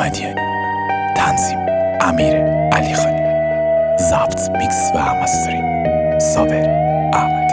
محمدیانی، تنظیم امیر علیخانی، ضبط میکس و مسترینگ صابر احمدی.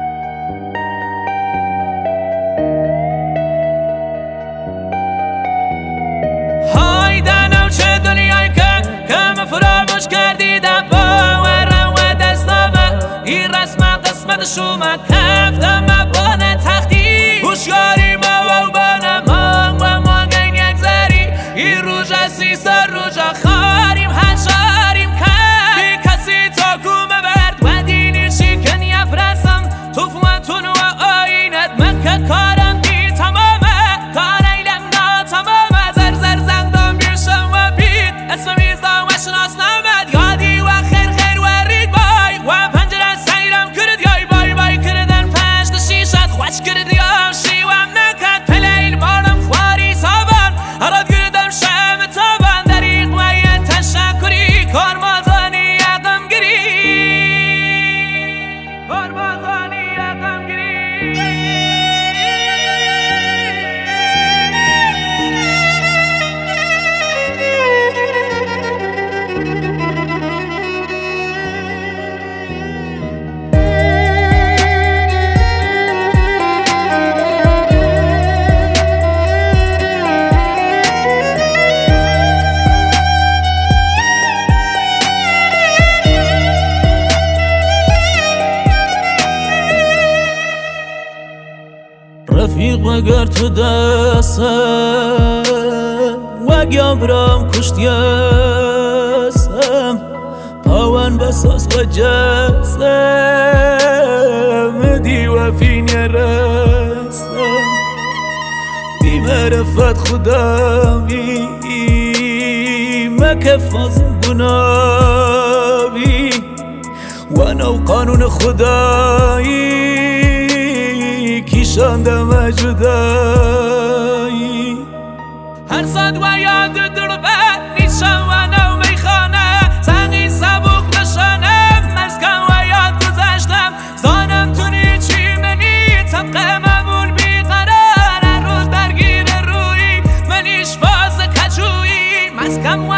های دنو چه دنیایی که من فراموش کردیدم باورم و دستامه این رسمت قسمت شما کفتم بانه تختی هوشیاری ما و بانه و مانگین یک زری این روژ سی سر روژا خاریم هنشاریم کن بی کسی تا کومه برد و دینی شکن یفرسم توفوتون و آینت من که کارم دی تمامه کاریلم ناتمامه زر زندم بیرشم و بید اسم میزدم و شناس نمد یادی و خیر و رید بای و پنجره سیرم کرد یای بای کردن پشت شیشت خوش کرد یا شیوم نکد پلیل مارم خواری سابان هراد کردم شم تابان دریق و یه تشکری کارمازانی یقم گری کارمازانی یقم گری رفیق مگر تو دستم و گبرم کشتیستم پاون بساس و جسم دی و فین رستم بی معرفت خدامی مکفازم گنابی و نو قانون خدایی کیشاندم جدایی هر صد و یاد دربه نیشم و نو میخانه تنگی سبوک نشانم مسکن و یاد گذاشتم زانم تونی چی منی طبق معمول بیقرار هر روز درگیر روی منیش باز کجویی مسکن